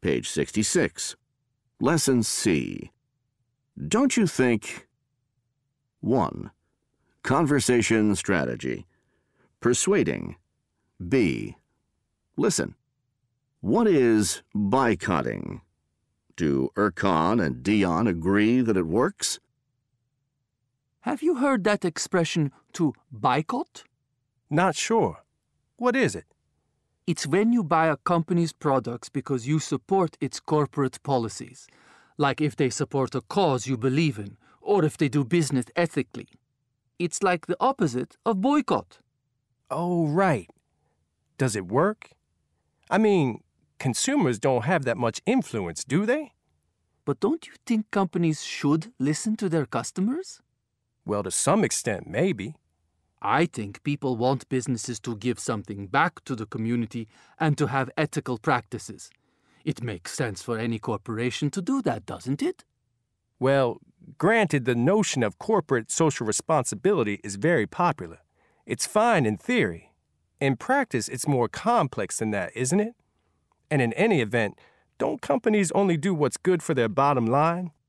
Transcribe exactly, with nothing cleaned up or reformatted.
Page sixty-six. Lesson C. Don't you think... one. Conversation strategy. Persuading. B. Listen. What is boycotting? Do Erkan and Dion agree that it works? Have you heard that expression, to boycott? Not sure. What is it? It's when you buy a company's products because you support its corporate policies, like if they support a cause you believe in, or if they do business ethically. It's like the opposite of boycott. Oh, right. Does it work? I mean, consumers don't have that much influence, do they? But don't you think companies should listen to their customers? Well, to some extent, maybe. I think people want businesses to give something back to the community and to have ethical practices. It makes sense for any corporation to do that, doesn't it? Well, granted, the notion of corporate social responsibility is very popular. It's fine in theory. In practice, it's more complex than that, isn't it? And in any event, don't companies only do what's good for their bottom line?